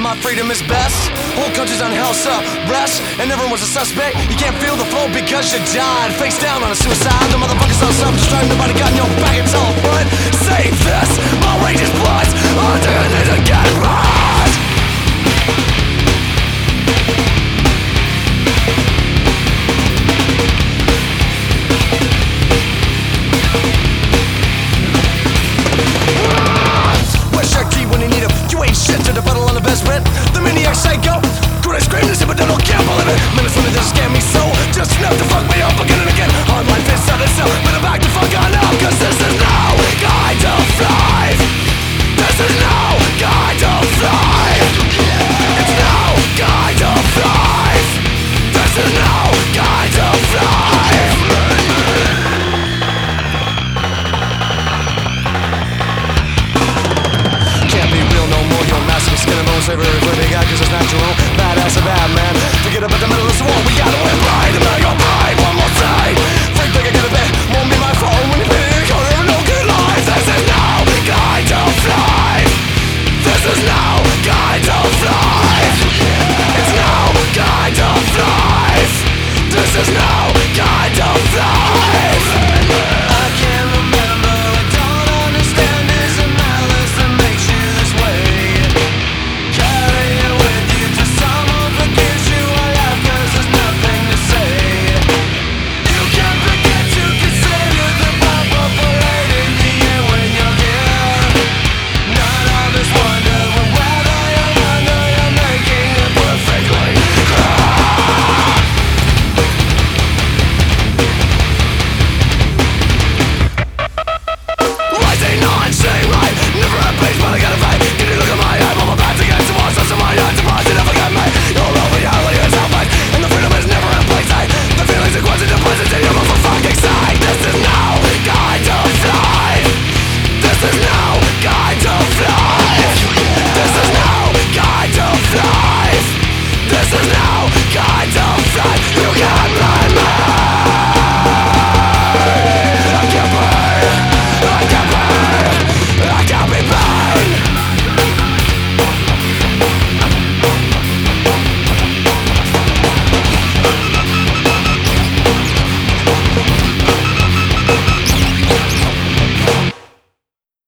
my freedom is best. Whole country's on house arrest, and everyone was a suspect. You can't feel the flow because you died face down on a suicide. The motherfuckers on self-destruct.